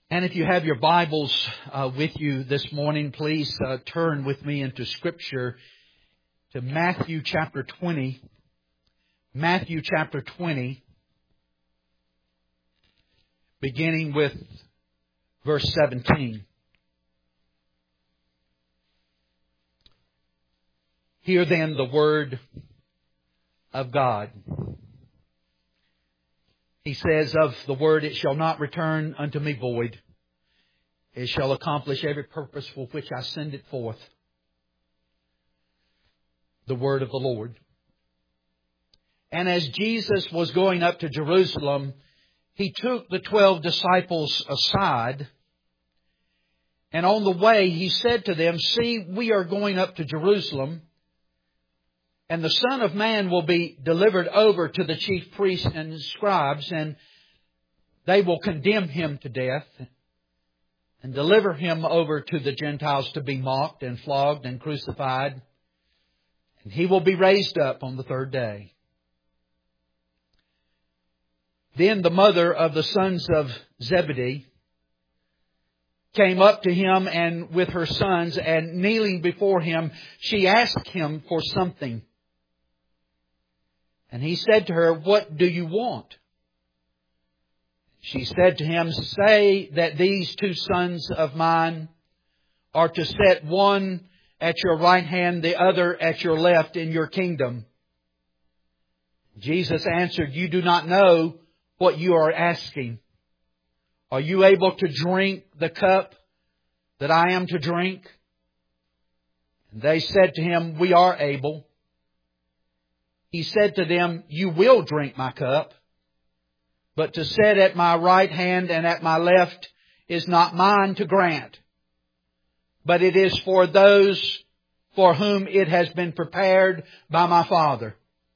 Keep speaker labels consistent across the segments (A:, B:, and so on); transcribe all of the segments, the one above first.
A: And if you have your Bibles with you this morning, please turn with me into Scripture to Matthew chapter 20. Matthew chapter 20, beginning with verse 17. Hear then the word of God. He says of the word, it shall not return unto me void. It shall accomplish every purpose for which I send it forth. The word of the Lord. And as Jesus was going up to Jerusalem, He took the 12 disciples aside. And on the way, He said to them, see, we are going up to Jerusalem. And the Son of Man will be delivered over to the chief priests and scribes, and they will condemn Him to death and deliver Him over to the Gentiles to be mocked and flogged and crucified. And He will be raised up on the third day. Then the mother of the sons of Zebedee came up to Him and with her sons, and kneeling before Him, she asked Him for something. And He said to her, what do you want? She said to Him, say that these 2 sons of mine are to set one at your right hand, the other at your left in your kingdom. Jesus answered, you do not know what you are asking. Are you able to drink the cup that I am to drink? And they said to Him, we are able. He said to them, you will drink my cup, but to sit at my right hand and at my left is not mine to grant, but it is for those for whom it has been prepared by my Father.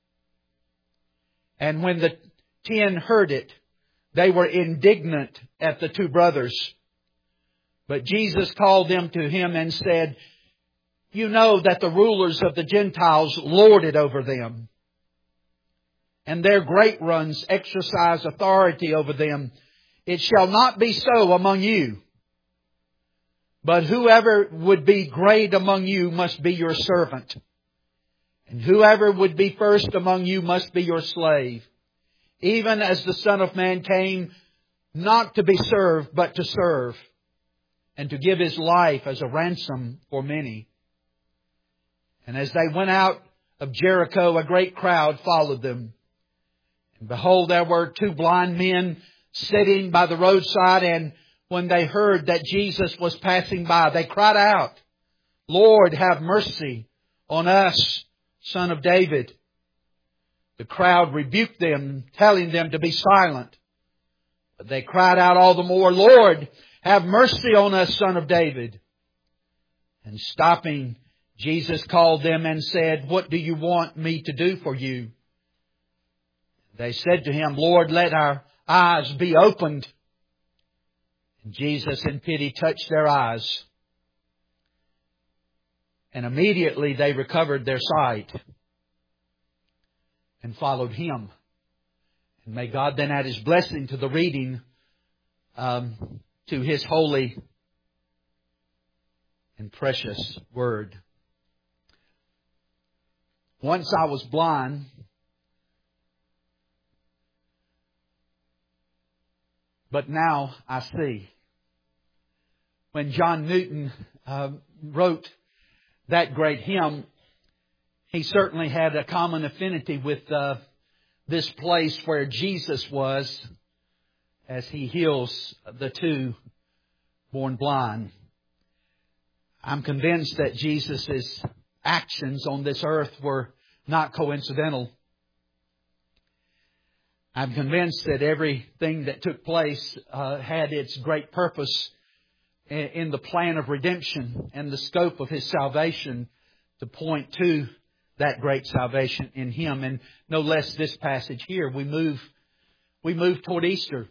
A: And when the 10 heard it, they were indignant at the 2 brothers. But Jesus called them to Him and said, you know that the rulers of the Gentiles lord it over them, and their great ones exercise authority over them. It shall not be so among you. But whoever would be great among you must be your servant. And whoever would be first among you must be your slave. Even as the Son of Man came not to be served, but to serve, and to give His life as a ransom for many. And as they went out of Jericho, a great crowd followed them. And behold, there were 2 blind men sitting by the roadside, and when they heard that Jesus was passing by, they cried out, Lord, have mercy on us, Son of David. The crowd rebuked them, telling them to be silent. But they cried out all the more, Lord, have mercy on us, Son of David. And stopping, Jesus called them and said, what do you want me to do for you? They said to Him, Lord, let our eyes be opened. And Jesus in pity touched their eyes. And immediately they recovered their sight and followed Him. And may God then add His blessing to the reading to His holy and precious word. Once I was blind, but now I see. When John Newton wrote that great hymn, he certainly had a common affinity with this place where Jesus was as He heals the 2 born blind. I'm convinced that Jesus' actions on this earth were not coincidental. I'm convinced that everything that took place had its great purpose in the plan of redemption and the scope of His salvation to point to that great salvation in Him. And no less this passage here. We move toward Easter.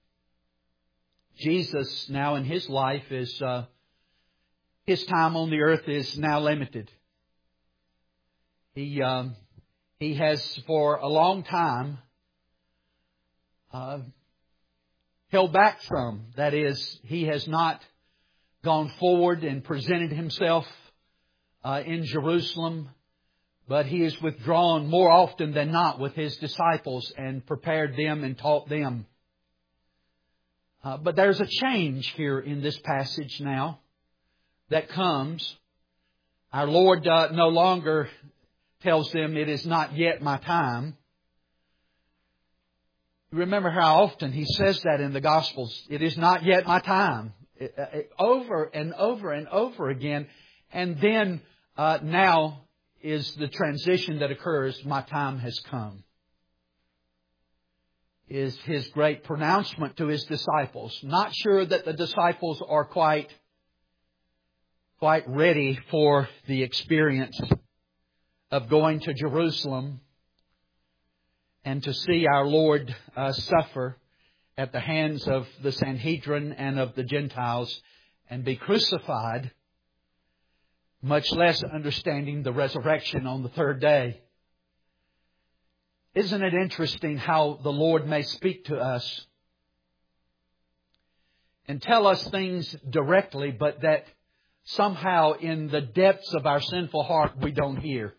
A: Jesus now in His life is His time on the earth is now limited. He has for a long time held back some. That is, He has not gone forward and presented Himself in Jerusalem, but He has withdrawn more often than not with His disciples and prepared them and taught them. But there's a change here in this passage now that comes. Our Lord no longer tells them, "It is not yet my time." Remember how often He says that in the Gospels. "It is not yet my time." Over and over and over again. And then now is the transition that occurs. "My time has come." Is His great pronouncement to His disciples. Not sure that the disciples are quite ready for the experience of going to Jerusalem and to see our Lord suffer at the hands of the Sanhedrin and of the Gentiles and be crucified, much less understanding the resurrection on the third day. Isn't it interesting how the Lord may speak to us and tell us things directly, but that somehow in the depths of our sinful heart we don't hear?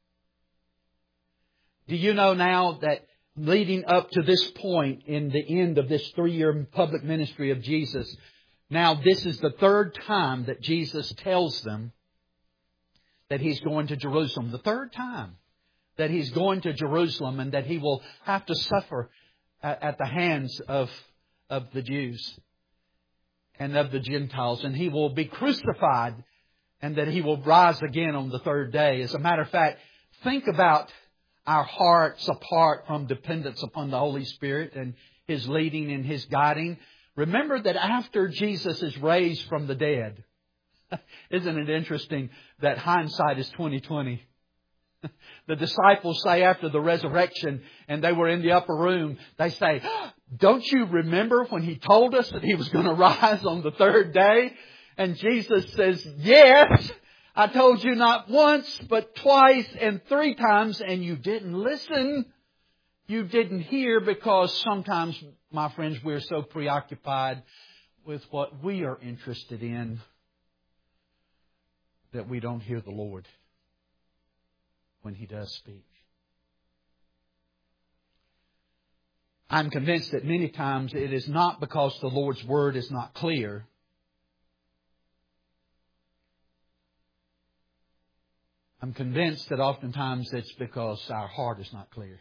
A: Do you know now that leading up to this point in the end of this 3-year public ministry of Jesus, now this is the third time that Jesus tells them that He's going to Jerusalem. The third time that He's going to Jerusalem and that He will have to suffer at the hands of the Jews and of the Gentiles. And He will be crucified and that He will rise again on the third day. As a matter of fact, think about our hearts apart from dependence upon the Holy Spirit and His leading and His guiding. Remember that after Jesus is raised from the dead, isn't it interesting that hindsight is 20/20? The disciples say after the resurrection, and they were in the upper room, they say, "Don't you remember when He told us that He was going to rise on the third day?" And Jesus says, "Yes, I told you not once, but twice and 3 times, and you didn't listen. You didn't hear," because sometimes, my friends, we're so preoccupied with what we are interested in that we don't hear the Lord when He does speak. I'm convinced that many times it is not because the Lord's Word is not clear. I'm convinced that oftentimes it's because our heart is not clear.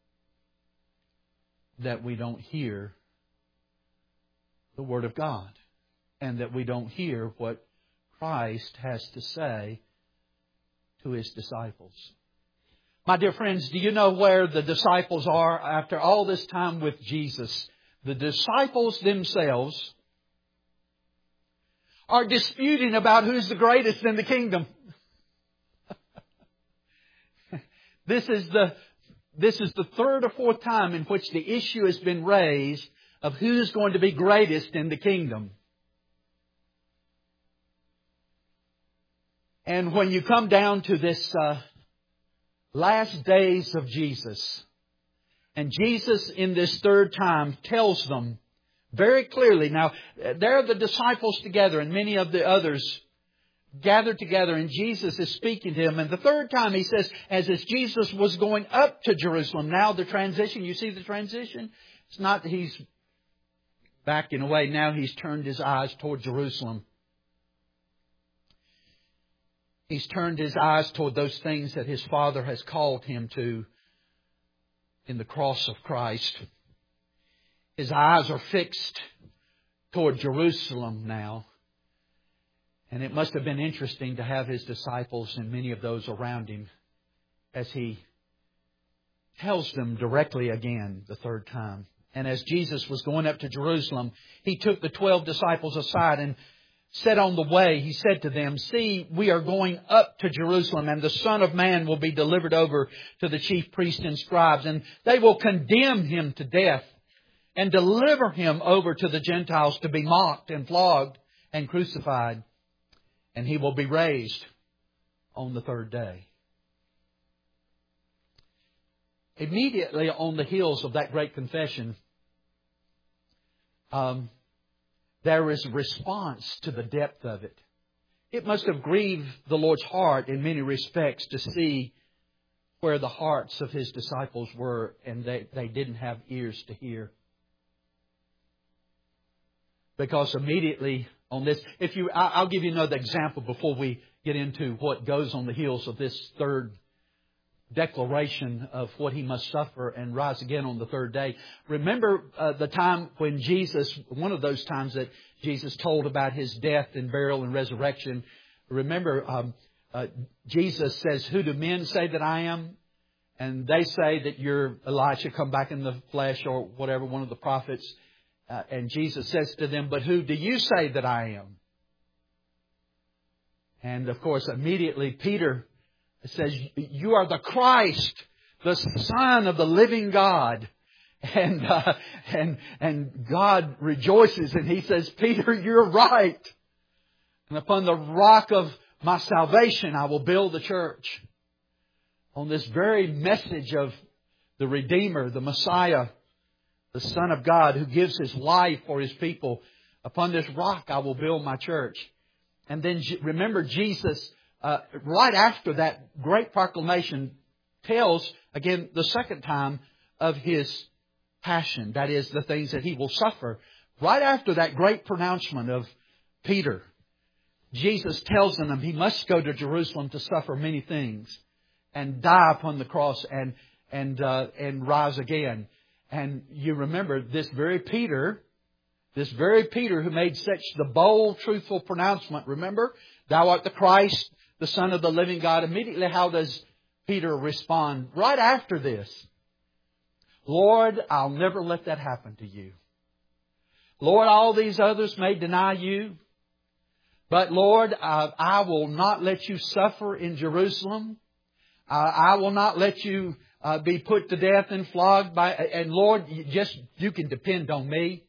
A: That we don't hear the Word of God. And that we don't hear what Christ has to say to His disciples. My dear friends, do you know where the disciples are after all this time with Jesus? The disciples themselves are disputing about who's the greatest in the kingdom. This is the 3rd or 4th time in which the issue has been raised of who's going to be greatest in the kingdom. And when you come down to this last days of Jesus, and Jesus in this 3rd time tells them very clearly, now there are the disciples together and many of the others gathered together, and Jesus is speaking to them. And the 3rd time He says, as Jesus was going up to Jerusalem. Now the transition, you see the transition? It's not that He's backing away. Now He's turned His eyes toward Jerusalem. He's turned His eyes toward those things that His Father has called Him to in the cross of Christ. His eyes are fixed toward Jerusalem now. And it must have been interesting to have His disciples and many of those around Him as He tells them directly again the 3rd time. And as Jesus was going up to Jerusalem, He took the 12 disciples aside and said on the way, He said to them, "See, we are going up to Jerusalem, and the Son of Man will be delivered over to the chief priests and scribes, and they will condemn Him to death and deliver Him over to the Gentiles to be mocked and flogged and crucified. And He will be raised on the 3rd day." Immediately on the heels of that great confession, there is a response to the depth of it. It must have grieved the Lord's heart in many respects to see where the hearts of His disciples were, and they didn't have ears to hear. Because immediately on this, I'll give you another example before we get into what goes on the heels of this third declaration of what He must suffer and rise again on the third day. Remember the time when one of those times that Jesus told about His death and burial and resurrection. Remember, Jesus says, "Who do men say that I am?" And they say that you're Elijah come back in the flesh, or whatever, one of the prophets. And Jesus says to them, "But who do you say that I am?" And of course, immediately Peter says, "You are the Christ, the Son of the living God." And God rejoices, and He says, "Peter, you're right. And upon the rock of my salvation, I will build the church." On this very message of the Redeemer, the Messiah, the Son of God, who gives His life for His people, upon this rock I will build my church. And then remember, Jesus, right after that great proclamation, tells again the second time of His passion. That is, the things that He will suffer. Right after that great pronouncement of Peter, Jesus tells them He must go to Jerusalem to suffer many things and die upon the cross and rise again. And you remember this very Peter who made such the bold, truthful pronouncement. Remember, "Thou art the Christ, the Son of the living God." Immediately, how does Peter respond right after this? "Lord, I'll never let that happen to you. Lord, all these others may deny you. But Lord, I will not let you suffer in Jerusalem. I will not let you be put to death and flogged and Lord, you can depend on me.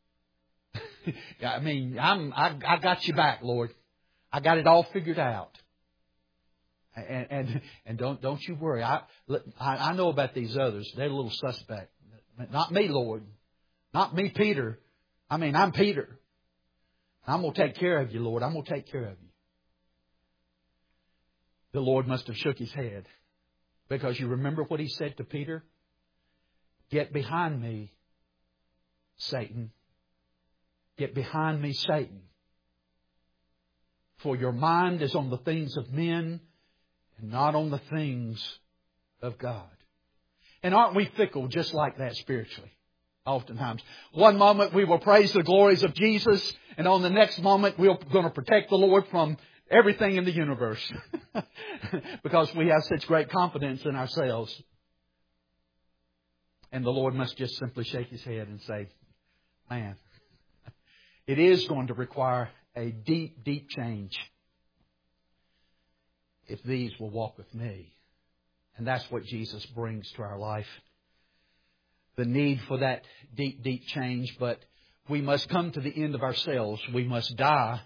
A: I mean, I got you back, Lord. I got it all figured out. And don't you worry. I know about these others. They're a little suspect. Not me, Lord. Not me, Peter. I mean, I'm Peter. I'm going to take care of you, Lord. I'm going to take care of you." The Lord must have shook His head. Because you remember what He said to Peter? "Get behind me, Satan. Get behind me, Satan. For your mind is on the things of men and not on the things of God." And aren't we fickle just like that spiritually? Oftentimes. One moment we will praise the glories of Jesus, and on the next moment we're going to protect the Lord from everything in the universe. Because we have such great confidence in ourselves. And the Lord must just simply shake His head and say, "Man, it is going to require a deep, deep change if these will walk with me." And that's what Jesus brings to our life. The need for that deep, deep change. But we must come to the end of ourselves. We must die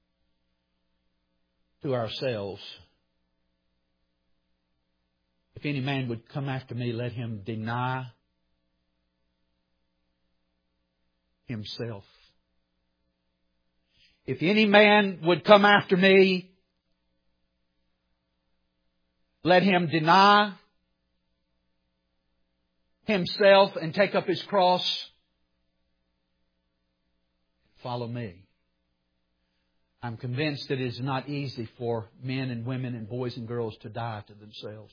A: to ourselves. "If any man would come after me, let him deny himself." If any man would come after me, let him deny himself and take up his cross. Follow me. I'm convinced that it is not easy for men and women and boys and girls to die to themselves.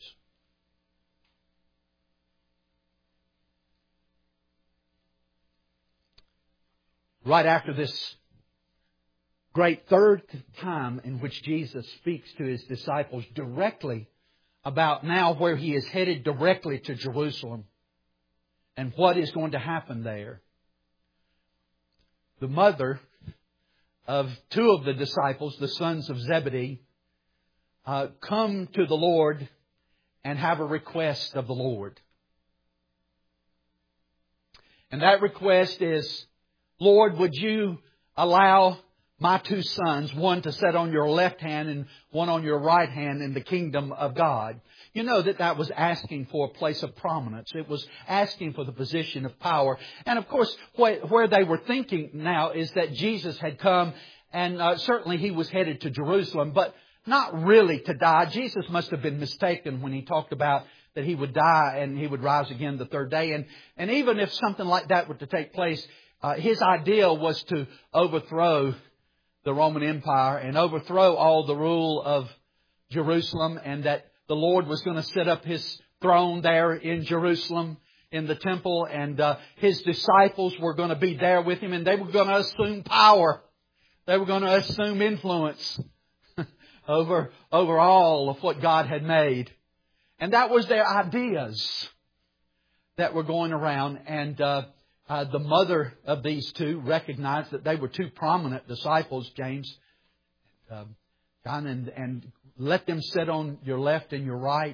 A: Right after this great third time in which Jesus speaks to His disciples directly about now where He is headed directly to Jerusalem and what is going to happen there. The mother of two of the disciples, the sons of Zebedee, come to the Lord and have a request of the Lord. And that request is, "Lord, would you allow my two sons, one to sit on your left hand and one on your right hand in the kingdom of God?" you know that was asking for a place of prominence. It was asking for the position of power. And of course, where they were thinking now is that Jesus had come, and certainly He was headed to Jerusalem, but not really to die. Jesus must have been mistaken when He talked about that He would die and He would rise again the third day. And even if something like that were to take place, His idea was to overthrow the Roman Empire and overthrow all the rule of Jerusalem, and that the Lord was going to set up His throne there in Jerusalem in the temple, and His disciples were going to be there with Him, and they were going to assume power. They were going to assume influence over all of what God had made. And that was their ideas that were going around. And the mother of these two recognized that they were two prominent disciples, James, John, and let them sit on your left and your right.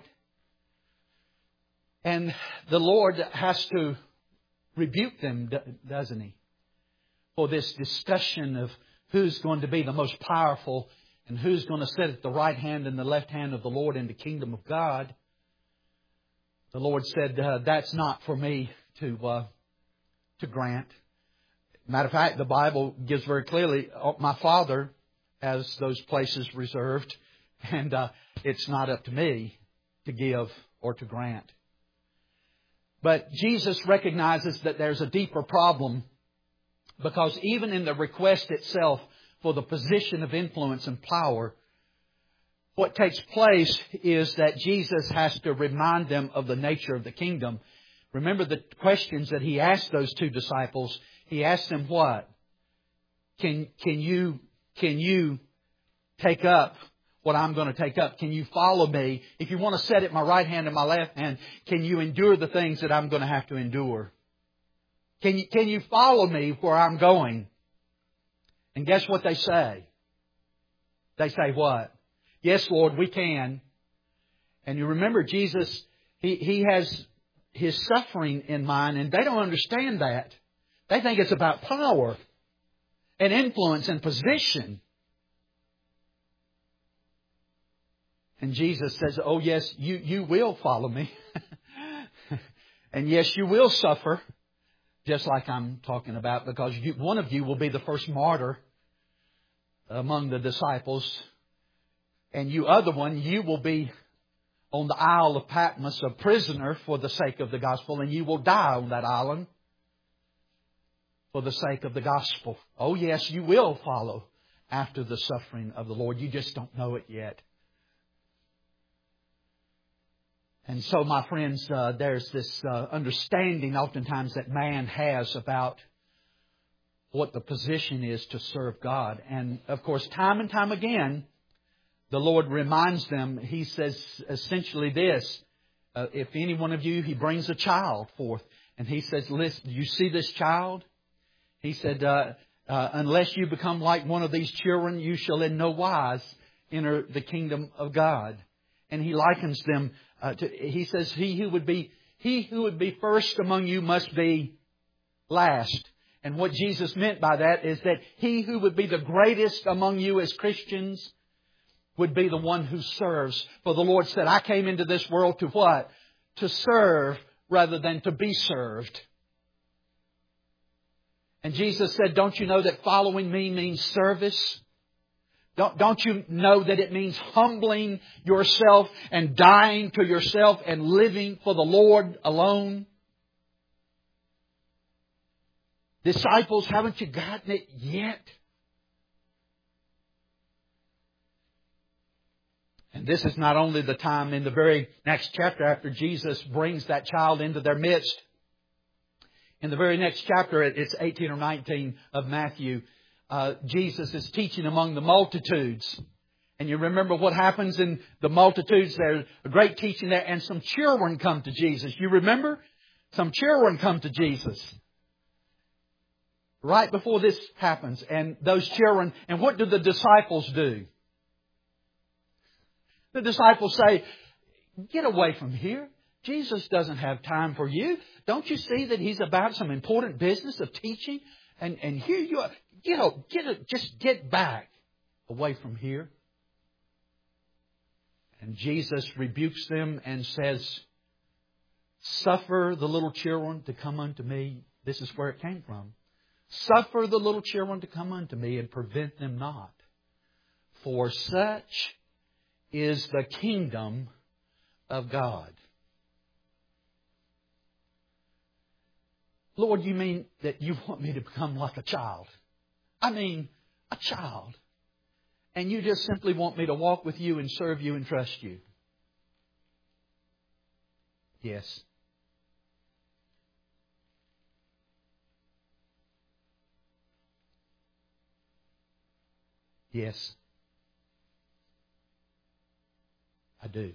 A: And the Lord has to rebuke them, doesn't He? For this discussion of who's going to be the most powerful and who's going to sit at the right hand and the left hand of the Lord in the kingdom of God. The Lord said, that's not for me to grant. Matter of fact, the Bible gives very clearly, my Father has those places reserved, and it's not up to me to give or to grant. But Jesus recognizes that there's a deeper problem, because even in the request itself for the position of influence and power, what takes place is that Jesus has to remind them of the nature of the kingdom. Remember the questions that He asked those two disciples. He asked them what? Can you take up what I'm going to take up? Can you follow me? If you want to sit at my right hand and my left hand, can you endure the things that I'm going to have to endure? Can you follow me where I'm going? And guess what they say? They say what? Yes, Lord, we can. And you remember Jesus, He has His suffering in mind, and they don't understand that. They think it's about power and influence and position. And Jesus says, oh yes, you will follow me. And yes, you will suffer, just like I'm talking about, because one of you will be the first martyr among the disciples. And you other one, you will be on the Isle of Patmos, a prisoner for the sake of the gospel, and you will die on that island for the sake of the gospel. Oh yes, you will follow after the suffering of the Lord. You just don't know it yet. And so, my friends, there's this understanding oftentimes that man has about what the position is to serve God. And of course, time and time again, the Lord reminds them. He says essentially this: if any one of you, He brings a child forth, and He says, listen, you see this child? He said, unless you become like one of these children, you shall in no wise enter the kingdom of God. And He likens them He says, he who would be first among you must be last. And what Jesus meant by that is that he who would be the greatest among you as Christians would be the one who serves. For the Lord said, I came into this world to what? To serve rather than to be served. And Jesus said, don't you know that following me means service? Don't you know that it means humbling yourself and dying to yourself and living for the Lord alone? Disciples, haven't you gotten it yet? And this is not only the time in the very next chapter after Jesus brings that child into their midst. In the very next chapter, it's 18 or 19 of Matthew, Jesus is teaching among the multitudes. And you remember what happens in the multitudes? There's a great teaching there, and some children come to Jesus. You remember? Some children come to Jesus right before this happens. And those children, and what do the disciples do? The disciples say, get away from here. Jesus doesn't have time for you. Don't you see that He's about some important business of teaching? And here you are. Just get back away from here. And Jesus rebukes them and says, "Suffer the little children to come unto me." This is where it came from. "Suffer the little children to come unto me, and prevent them not. For such is the kingdom of God." Lord, you mean that you want me to become like a child? I mean, a child. And you just simply want me to walk with you and serve you and trust you? Yes. Yes. I do.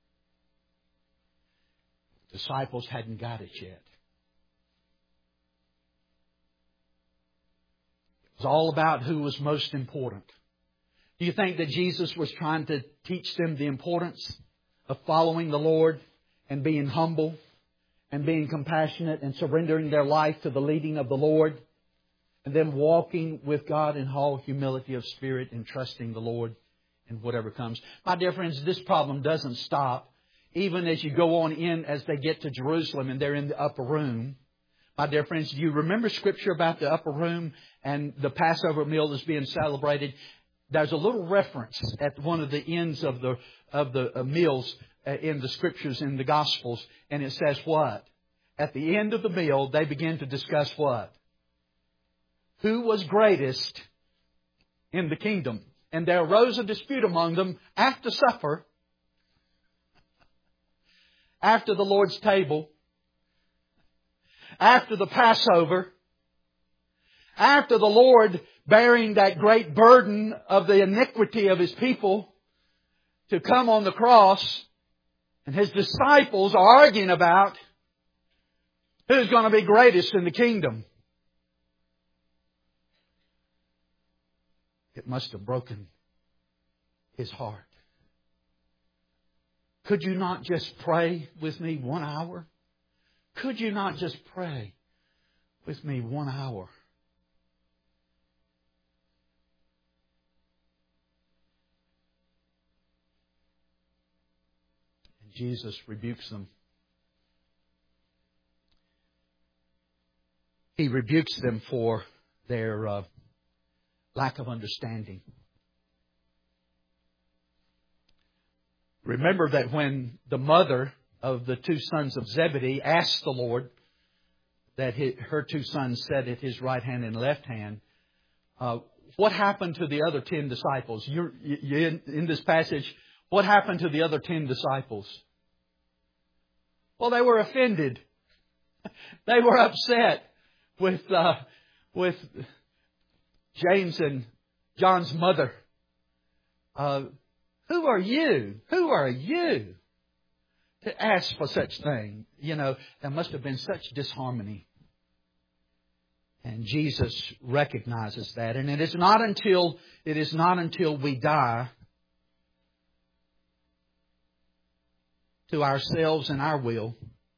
A: Disciples hadn't got it yet. It was all about who was most important. Do you think that Jesus was trying to teach them the importance of following the Lord and being humble and being compassionate and surrendering their life to the leading of the Lord and then walking with God in all humility of spirit and trusting the Lord in whatever comes? My dear friends, this problem doesn't stop even as you go on in as they get to Jerusalem and they're in the upper room. My dear friends, do you remember Scripture about the upper room and the Passover meal is being celebrated? There's a little reference at one of the ends of the meals in the Scriptures in the Gospels, and it says what? At the end of the meal, they begin to discuss what? Who was greatest in the kingdom? And there arose a dispute among them after supper, after the Lord's table, after the Passover, after the Lord bearing that great burden of the iniquity of His people to come on the cross, and His disciples are arguing about who's going to be greatest in the kingdom. It must have broken His heart. Could you not just pray with me 1 hour? Could you not just pray with me 1 hour? And Jesus rebukes them. He rebukes them for their lack of understanding. Remember that when the mother of the two sons of Zebedee asked the Lord that her two sons sat at His right hand and left hand, what happened to the other 10 disciples? You're in this passage, what happened to the other 10 disciples? Well, they were offended. They were upset with James and John's mother. Who are you? Who are you to ask for such thing? You know, there must have been such disharmony. And Jesus recognizes that. And it is not until we die to ourselves and our will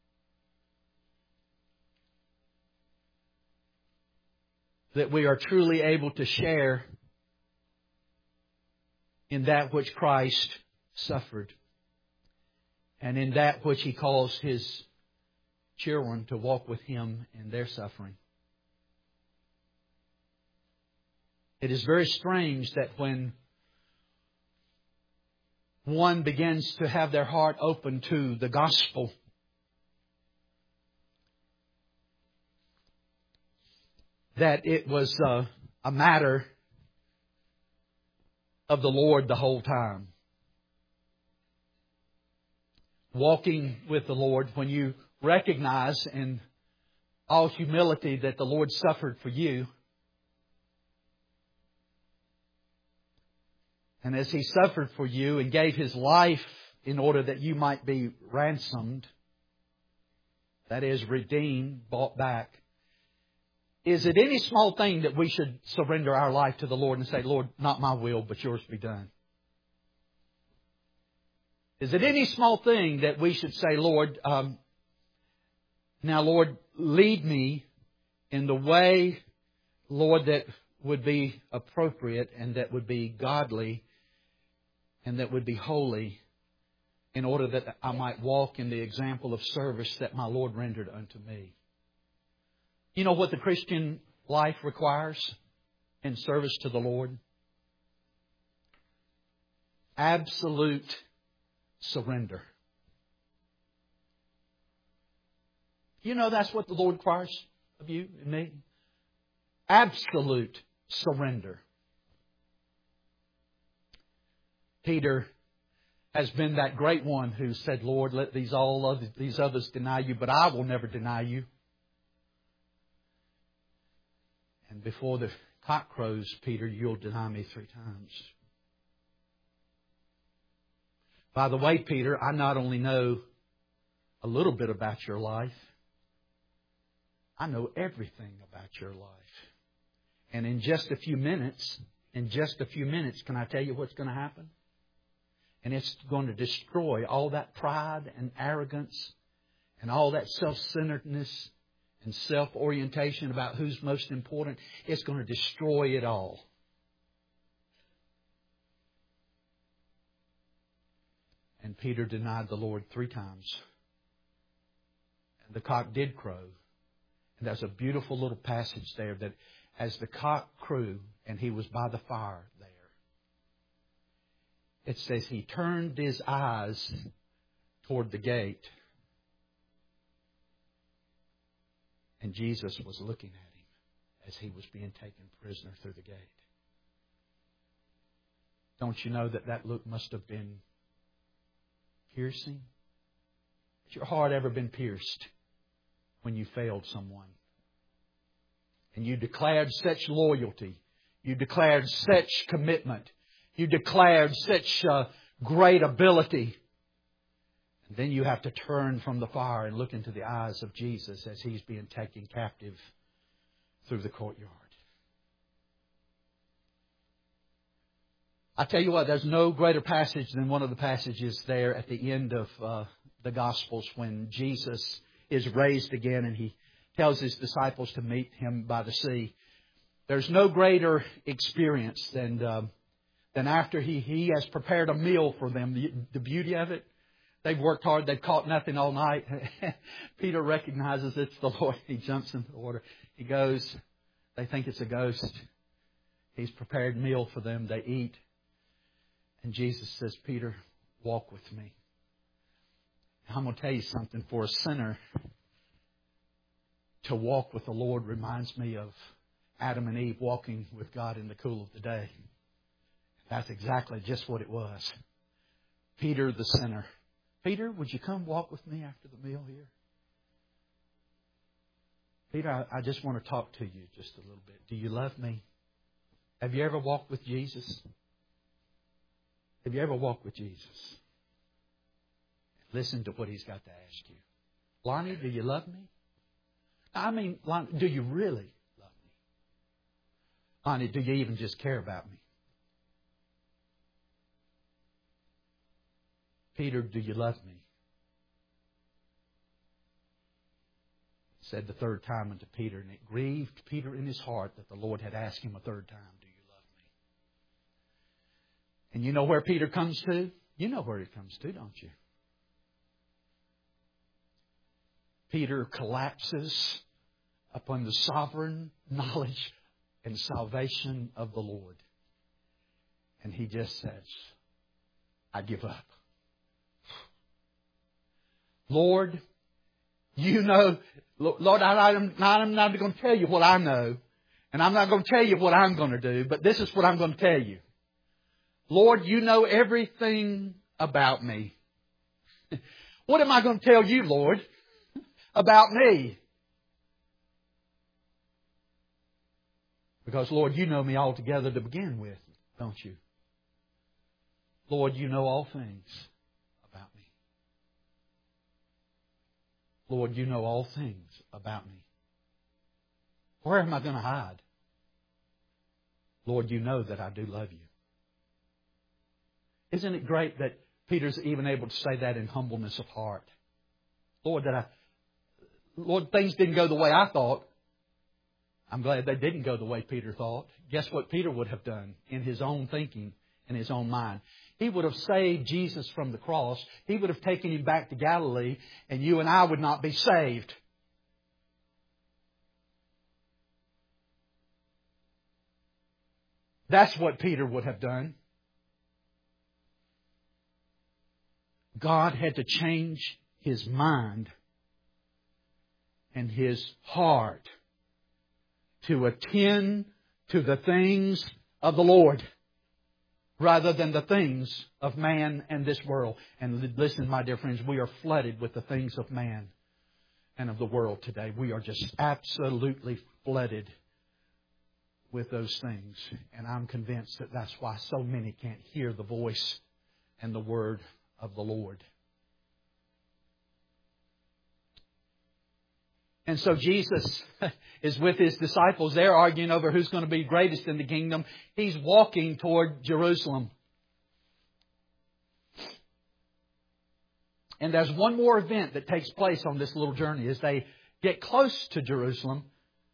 A: that we are truly able to share in that which Christ suffered and in that which He calls His children to walk with Him in their suffering. It is very strange that when one begins to have their heart open to the gospel, that it was a matter of the Lord the whole time. Walking with the Lord, when you recognize in all humility that the Lord suffered for you, and as He suffered for you and gave His life in order that you might be ransomed, that is, redeemed, bought back, is it any small thing that we should surrender our life to the Lord and say, Lord, not my will, but yours be done? Is it any small thing that we should say, Lord, now, Lord, lead me in the way, Lord, that would be appropriate and that would be godly and that would be holy in order that I might walk in the example of service that my Lord rendered unto me. You know what the Christian life requires in service to the Lord? Absolute surrender. You know that's what the Lord requires of you and me? Absolute surrender. Peter has been that great one who said, Lord, let these others deny you, but I will never deny you. And before the cock crows, Peter, you'll deny me 3 times. By the way, Peter, I not only know a little bit about your life, I know everything about your life. And in just a few minutes, can I tell you what's going to happen? And it's going to destroy all that pride and arrogance and all that self-centeredness and self-orientation about who's most important. It's going to destroy it all. And Peter denied the Lord 3 times. And the cock did crow. And there's a beautiful little passage there that as the cock crew and he was by the fire there, it says he turned his eyes toward the gate. And Jesus was looking at him as he was being taken prisoner through the gate. Don't you know that look must have been piercing? Has your heart ever been pierced when you failed someone? And you declared such loyalty. You declared such commitment. You declared such great ability. And then you have to turn from the fire and look into the eyes of Jesus as He's being taken captive through the courtyard. I tell you what, there's no greater passage than one of the passages there at the end of the Gospels when Jesus is raised again and He tells His disciples to meet Him by the sea. There's no greater experience than after He has prepared a meal for them. The beauty of it, they've worked hard, they've caught nothing all night. Peter recognizes it's the Lord. He jumps into the water. He goes. They think it's a ghost. He's prepared a meal for them. They eat. And Jesus says, Peter, walk with me. I'm going to tell you something. For a sinner, to walk with the Lord reminds me of Adam and Eve walking with God in the cool of the day. That's exactly just what it was. Peter, the sinner. Peter, would you come walk with me after the meal here? Peter, I just want to talk to you just a little bit. Do you love me? Have you ever walked with Jesus? Have you ever walked with Jesus? Listen to what He's got to ask you. Lonnie, do you love me? I mean, Lonnie, do you really love me? Lonnie, do you even just care about me? Peter, do you love me? Said the third time unto Peter, and it grieved Peter in his heart that the Lord had asked him a third time, do you love me? And you know where Peter comes to? You know where he comes to, don't you? Peter collapses upon the sovereign knowledge and salvation of the Lord. And he just says, I give up. Lord, you know, Lord, I'm not going to tell you what I know. And I'm not going to tell you what I'm going to do. But this is what I'm going to tell you. Lord, you know everything about me. What am I going to tell you, Lord, about me? Because, Lord, you know me altogether to begin with, don't you? Lord, you know all things about me. Lord, you know all things about me. Where am I going to hide? Lord, you know that I do love you. Isn't it great that Peter's even able to say that in humbleness of heart? Lord, things didn't go the way I thought. I'm glad they didn't go the way Peter thought. Guess what Peter would have done in his own thinking, in his own mind? He would have saved Jesus from the cross. He would have taken Him back to Galilee, and you and I would not be saved. That's what Peter would have done. God had to change his mind and his heart to attend to the things of the Lord rather than the things of man and this world. And listen, my dear friends, we are flooded with the things of man and of the world today. We are just absolutely flooded with those things. And I'm convinced that that's why so many can't hear the voice and the word of the Lord. And so Jesus is with His disciples. They're arguing over who's going to be greatest in the kingdom. He's walking toward Jerusalem. And there's one more event that takes place on this little journey. As they get close to Jerusalem,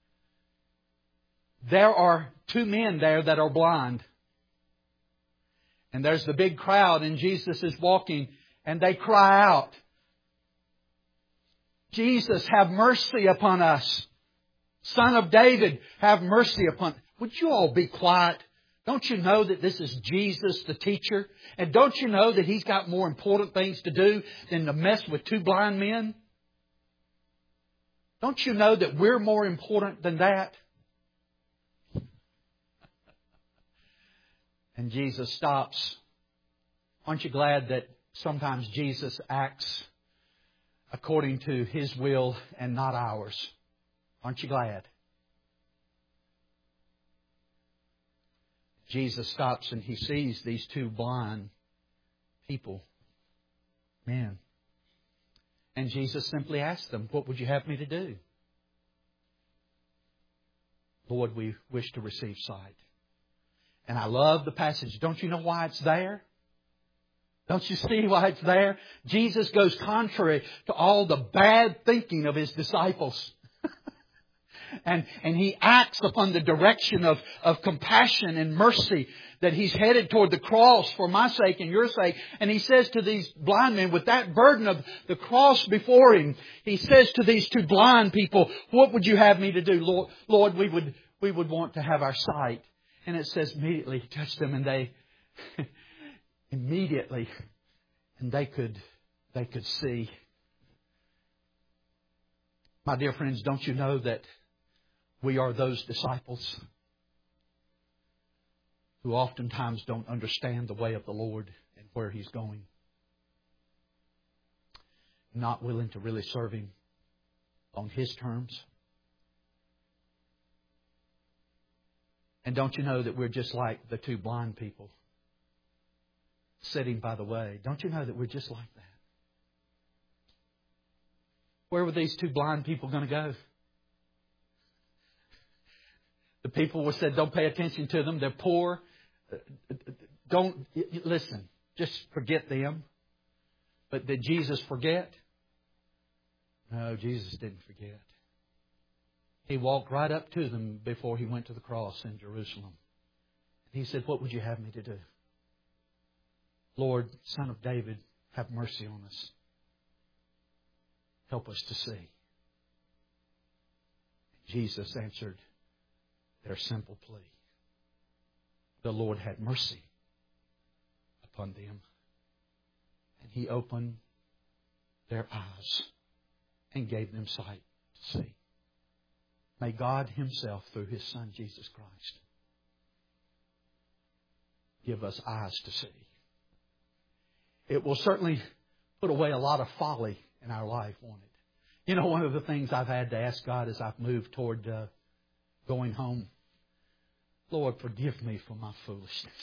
A: there are two men there that are blind. And there's the big crowd, and Jesus is walking, and they cry out, Jesus, have mercy upon us. Son of David, have mercy upon us. Would you all be quiet? Don't you know that this is Jesus, the teacher? And don't you know that He's got more important things to do than to mess with two blind men? Don't you know that we're more important than that? And Jesus stops. Aren't you glad that sometimes Jesus acts according to His will and not ours? Aren't you glad? Jesus stops and He sees these two blind people, men. And Jesus simply asks them, what would you have me to do? Lord, we wish to receive sight. And I love the passage. Don't you know why it's there? Don't you see why it's there? Jesus goes contrary to all the bad thinking of His disciples. and He acts upon the direction of compassion and mercy, that He's headed toward the cross for my sake and your sake. And He says to these blind men, with that burden of the cross before Him, He says to these two blind people, what would you have me to do? Lord, we would want to have our sight. And it says immediately He touched them, and they immediately, and they could see. My dear friends, don't you know that we are those disciples who oftentimes don't understand the way of the Lord and where He's going? Not willing to really serve Him on His terms. And don't you know that we're just like the two blind people sitting by the way? Don't you know that we're just like that? Where were these two blind people going to go? The people were said, don't pay attention to them. They're poor. Don't listen. Just forget them. But did Jesus forget? No, Jesus didn't forget. He walked right up to them before He went to the cross in Jerusalem. He said, what would you have me to do? Lord, Son of David, have mercy on us. Help us to see. Jesus answered their simple plea. The Lord had mercy upon them. And He opened their eyes and gave them sight to see. May God Himself, through His Son, Jesus Christ, give us eyes to see. It will certainly put away a lot of folly in our life, won't it? You know, one of the things I've had to ask God as I've moved toward going home, Lord, forgive me for my foolishness.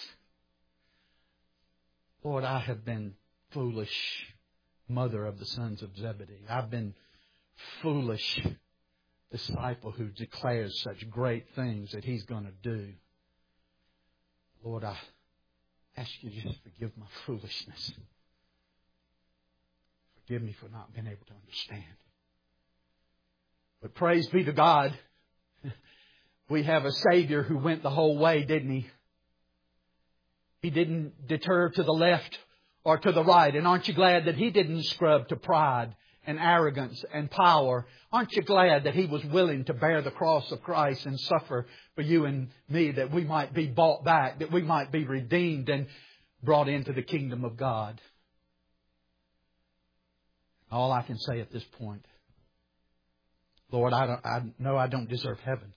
A: Lord, I have been foolish mother of the sons of Zebedee. I've been foolish disciple who declares such great things that He's going to do. Lord, I ask You just to forgive my foolishness. Forgive me for not being able to understand. But praise be to God, we have a Savior who went the whole way, didn't He? He didn't deter to the left or to the right. And aren't you glad that He didn't scrub to pride and arrogance and power? Aren't you glad that He was willing to bear the cross of Christ and suffer for you and me, that we might be bought back, that we might be redeemed and brought into the kingdom of God? All I can say at this point, Lord, I know I don't deserve heaven,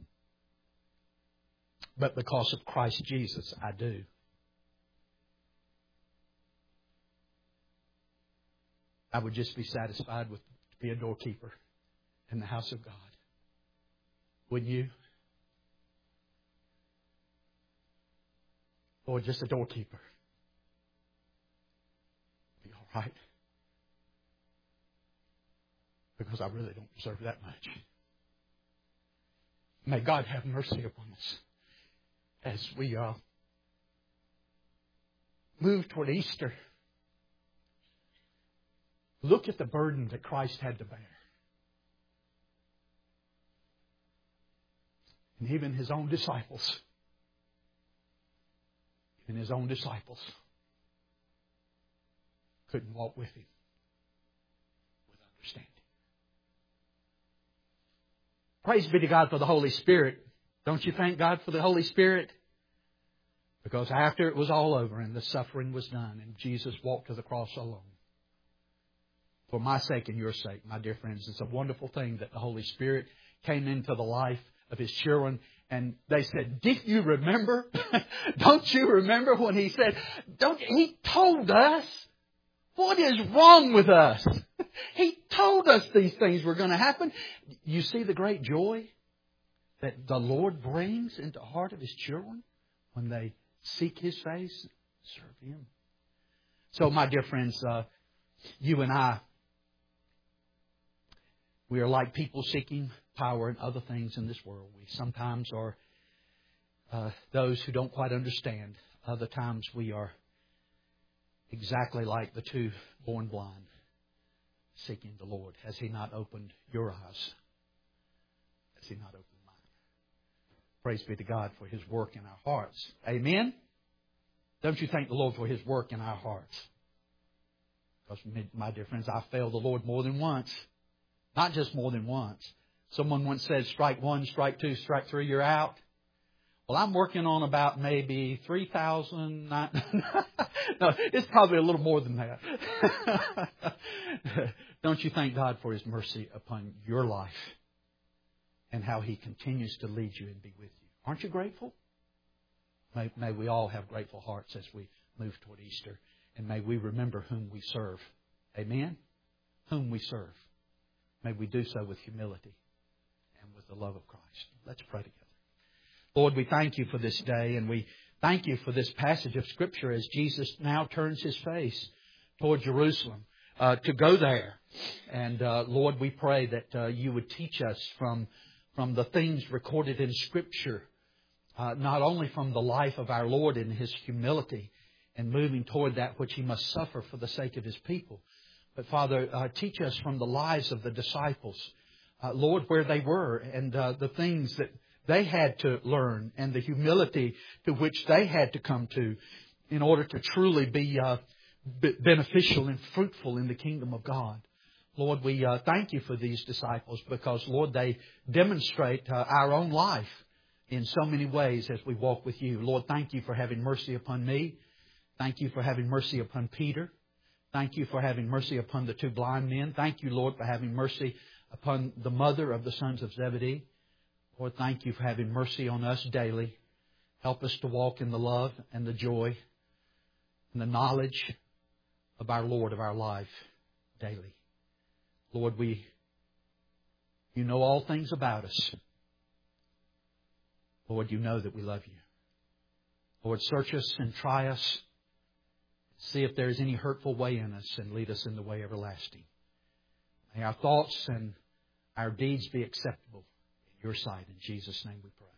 A: but because of Christ Jesus, I do. I would just be satisfied with to be a doorkeeper in the house of God. Wouldn't you? Lord, just a doorkeeper. Be all right. Because I really don't deserve that much. May God have mercy upon us as we move toward Easter. Look at the burden that Christ had to bear. And even His own disciples. Even His own disciples couldn't walk with Him with understanding. Praise be to God for the Holy Spirit. Don't you thank God for the Holy Spirit? Because after it was all over and the suffering was done and Jesus walked to the cross alone, for my sake and your sake, my dear friends, it's a wonderful thing that the Holy Spirit came into the life of His children. And they said, "Did you remember? Don't you remember when He said, He told us what is wrong with us? He told us these things were going to happen." You see the great joy that the Lord brings into the heart of His children when they seek His face and serve Him. So, my dear friends, you and I, we are like people seeking power and other things in this world. We sometimes are those who don't quite understand. Other times we are exactly like the two born blind, seeking the Lord. Has He not opened your eyes? Has He not opened mine? Praise be to God for His work in our hearts. Amen? Don't you thank the Lord for His work in our hearts? Because, my dear friends, I failed the Lord more than once. Not just more than once. Someone once said, strike one, strike two, strike three, you're out. Well, I'm working on about maybe 3,000. No, it's probably a little more than that. Don't you thank God for His mercy upon your life and how He continues to lead you and be with you? Aren't you grateful? May we all have grateful hearts as we move toward Easter. And may we remember whom we serve. Amen? Whom we serve. May we do so with humility and with the love of Christ. Let's pray together. Lord, we thank You for this day, and we thank You for this passage of Scripture as Jesus now turns His face toward Jerusalem to go there. And Lord, we pray that You would teach us from the things recorded in Scripture, not only from the life of our Lord in His humility and moving toward that which He must suffer for the sake of His people, but Father, teach us from the lives of the disciples, Lord, where they were and the things that they had to learn and the humility to which they had to come to in order to truly be beneficial and fruitful in the kingdom of God. Lord, we thank You for these disciples because, Lord, they demonstrate our own life in so many ways as we walk with You. Lord, thank You for having mercy upon me. Thank You for having mercy upon Peter. Thank You for having mercy upon the two blind men. Thank You, Lord, for having mercy upon the mother of the sons of Zebedee. Lord, thank You for having mercy on us daily. Help us to walk in the love and the joy and the knowledge of our Lord of our life daily. Lord, You know all things about us. Lord, You know that we love You. Lord, search us and try us. See if there is any hurtful way in us and lead us in the way everlasting. May our thoughts and our deeds be acceptable in Your sight. In Jesus' name we pray.